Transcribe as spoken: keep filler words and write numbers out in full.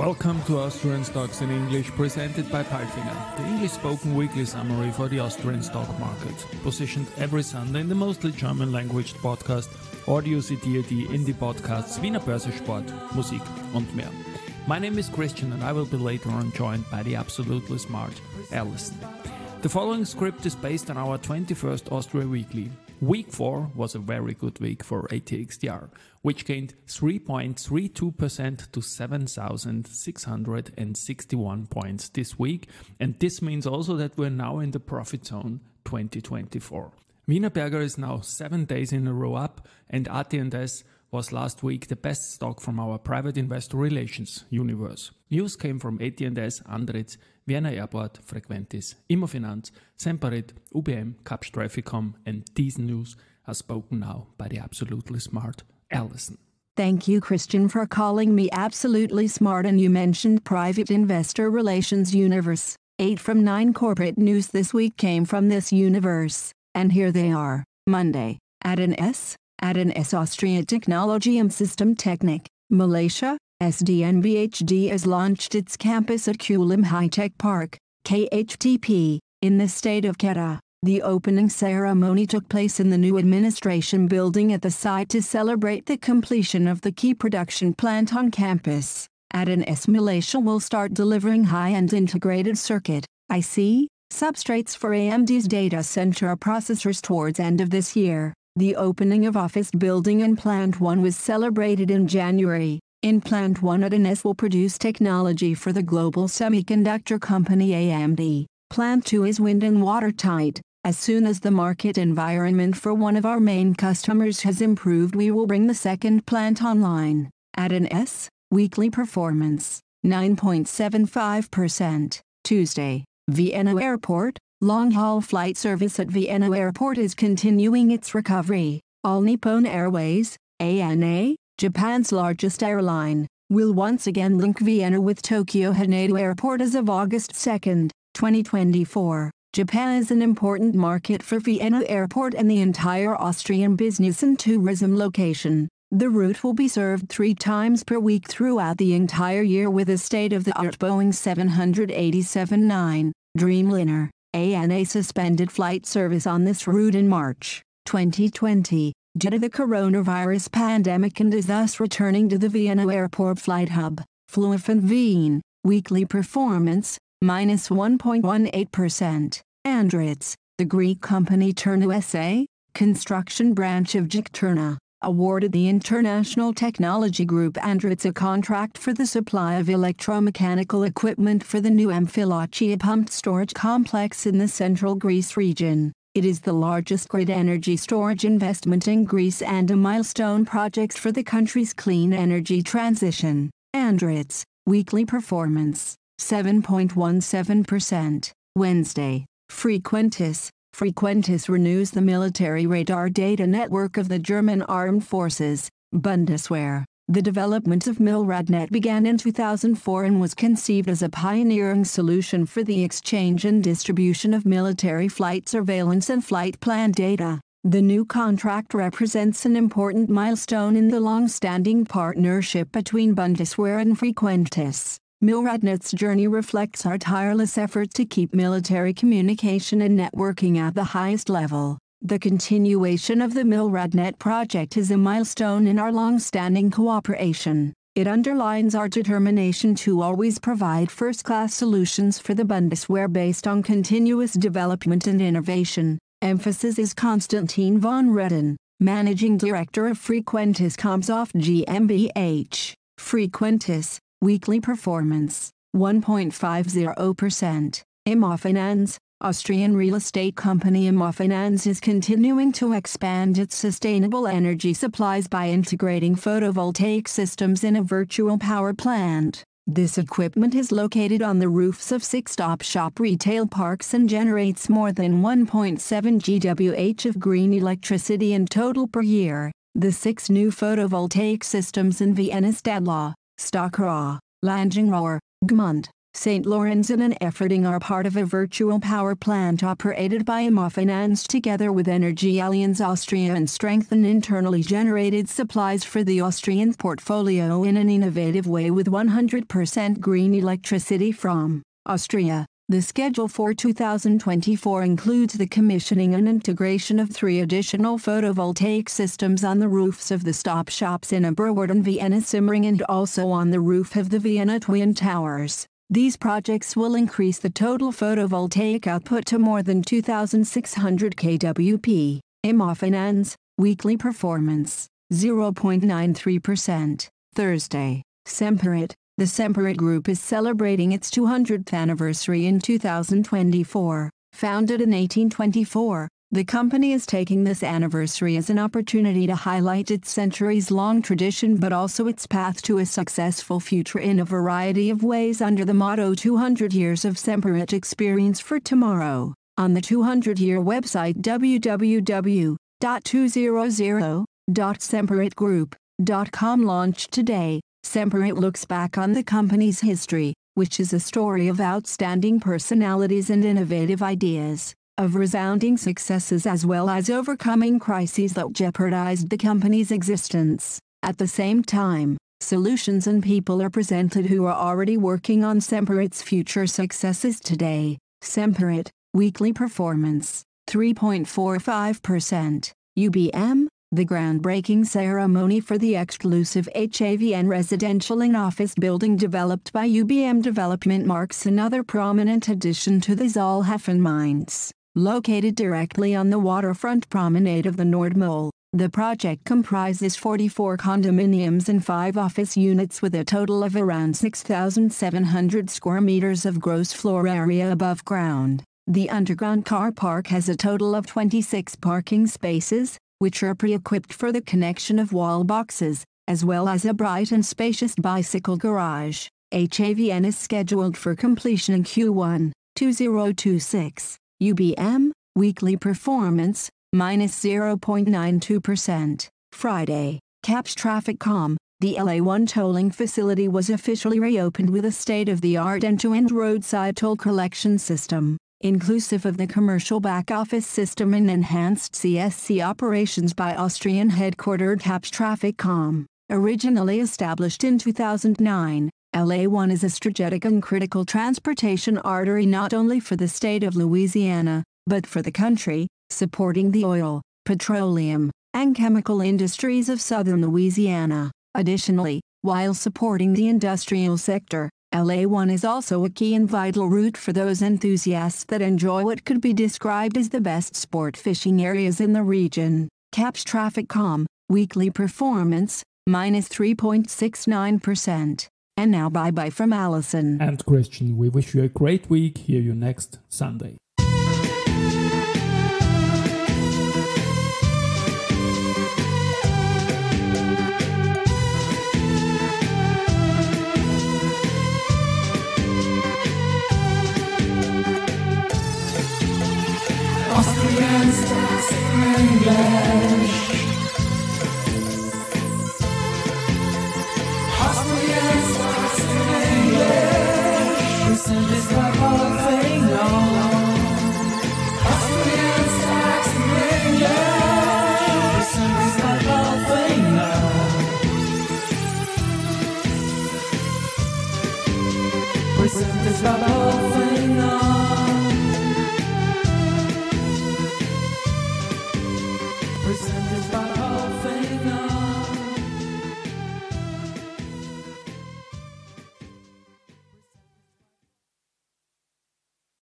Welcome to Austrian Stocks in English, presented by Palfinger, the English-spoken weekly summary for the Austrian stock market. Positioned every Sunday in the mostly German-language podcast Audio-C D A D in die Podcasts Wiener Börse Sport, Musik und mehr. My name is Christian and I will be later on joined by the absolutely smart Alison. The following script is based on our twenty-first Austria Weekly. Week four was a very good week for A T X T R, which gained three point three two percent to seven thousand six hundred sixty-one points this week, and this means also that we're now in the profit zone twenty twenty-four. Wienerberger is now seven days in a row up, and A T and S was last week the best stock from our private investor relations universe. News came from A T and S, Andritz, Vienna Airport, Frequentis, Immofinanz, Semperit, U B M, Capstraficom, and these news are spoken now by the absolutely smart Alison. Thank you, Christian, for calling me absolutely smart, and you mentioned private investor relations universe. Eight from nine corporate news this week came from this universe, and here they are. Monday, A T and S, A T and S Austria Technology and System Technik, Malaysia, S D N B H D has launched its campus at Kulim High Tech Park, K H T P, in the state of Kedah. The opening ceremony took place in the new administration building at the site to celebrate the completion of the key production plant on campus. A T and S Malaysia will start delivering high-end integrated circuit, I C, substrates for A M D's data center processors towards end of this year. The opening of office building in Plant one was celebrated in January. In Plant one, A T and S will produce technology for the global semiconductor company A M D. Plant two is wind and watertight. As soon as the market environment for one of our main customers has improved, we will bring the second plant online. A T and S, weekly performance, nine point seven five percent. Tuesday, Vienna Airport, long-haul flight service at Vienna Airport is continuing its recovery. All Nippon Airways, A N A, Japan's largest airline, will once again link Vienna with Tokyo Haneda Airport as of August second, twenty twenty-four. Japan is an important market for Vienna Airport and the entire Austrian business and tourism location. The route will be served three times per week throughout the entire year with a state-of-the-art Boeing seven eighty-seven nine Dreamliner. A N A suspended flight service on this route in March twenty twenty. Due to the coronavirus pandemic, and is thus returning to the Vienna Airport flight hub. Flughafen Wien, weekly performance, minus one point one eight percent. Andritz, the Greek company Terna S A, construction branch of G I C Terna, awarded the international technology group Andritz a contract for the supply of electromechanical equipment for the new Amfilochia pumped storage complex in the central Greece region. It is the largest grid energy storage investment in Greece and a milestone project for the country's clean energy transition. Andritz, weekly performance, seven point one seven percent. Wednesday, Frequentis. Frequentis renews the military radar data network of the German Armed Forces, Bundeswehr. The development of MILRADNet began in two thousand four and was conceived as a pioneering solution for the exchange and distribution of military flight surveillance and flight plan data. The new contract represents an important milestone in the long-standing partnership between Bundeswehr and Frequentis. MILRADNet's journey reflects our tireless effort to keep military communication and networking at the highest level. The continuation of the MILRADNet project is a milestone in our long-standing cooperation. It underlines our determination to always provide first-class solutions for the Bundeswehr based on continuous development and innovation. Emphasis is Konstantin von Reden, Managing Director of Frequentis Comsoft GmbH. Frequentis, weekly performance, one point five zero percent. Immofinanz, Austrian real estate company Immofinanz is continuing to expand its sustainable energy supplies by integrating photovoltaic systems in a virtual power plant. This equipment is located on the roofs of six Topshop retail parks and generates more than one point seven gigawatts of green electricity in total per year. The six new photovoltaic systems in Vienna Stadler, Stockerau, Langenrohr, Gmund, Saint Lorenz and Efforting are part of a virtual power plant operated by Immofinanz together with Energy Allianz Austria and strengthen internally generated supplies for the Austrian portfolio in an innovative way with one hundred percent green electricity from Austria. The schedule for two thousand twenty-four includes the commissioning and integration of three additional photovoltaic systems on the roofs of the stop shops in Aberwart and Vienna Simmering and also on the roof of the Vienna Twin Towers. These projects will increase the total photovoltaic output to more than two thousand six hundred kilowatts. Immofinanz, weekly performance, zero point nine three percent. Thursday, Semperit. The Semperit Group is celebrating its two hundredth anniversary in two thousand twenty-four. Founded in eighteen twenty-four, the company is taking this anniversary as an opportunity to highlight its centuries-long tradition but also its path to a successful future in a variety of ways under the motto two hundred years of Semperit experience for tomorrow. On the two hundred year website w w w dot two hundred dot semperit group dot com launched today, Semperit looks back on the company's history, which is a story of outstanding personalities and innovative ideas, of resounding successes as well as overcoming crises that jeopardized the company's existence. At the same time, solutions and people are presented who are already working on Semperit's future successes today. Semperit, weekly performance, three point four five percent. U B M, the groundbreaking ceremony for the exclusive H A V N residential and office building developed by U B M Development marks another prominent addition to the Zollhofen Mines. Located directly on the waterfront promenade of the Nordmole, the project comprises forty-four condominiums and five office units with a total of around six thousand seven hundred square meters of gross floor area above ground. The underground car park has a total of twenty-six parking spaces, which are pre-equipped for the connection of wall boxes, as well as a bright and spacious bicycle garage. H A V N is scheduled for completion in Q one, two thousand twenty-six. U B M, weekly performance, minus zero point nine two percent. Friday, Caps Traffic dot com, the L A one tolling facility was officially reopened with a state-of-the-art end-to-end roadside toll collection system, inclusive of the commercial back-office system and enhanced C S C operations by Austrian-headquartered Caps Traffic dot com. Originally established in two thousand nine, L A one is a strategic and critical transportation artery not only for the state of Louisiana, but for the country, supporting the oil, petroleum, and chemical industries of southern Louisiana. Additionally, while supporting the industrial sector, L A one is also a key and vital route for those enthusiasts that enjoy what could be described as the best sport fishing areas in the region. Caps Traffic dot com, weekly performance, minus three point six nine percent. And now bye-bye from Allison and Christian. We wish you a great week. Hear you next Sunday. Austrian stars in English. Austrian stars in English. Listen, this is the whole thing on. Austrian stars in English. Listen, this is the whole thing on. Listen, this is the whole thing on.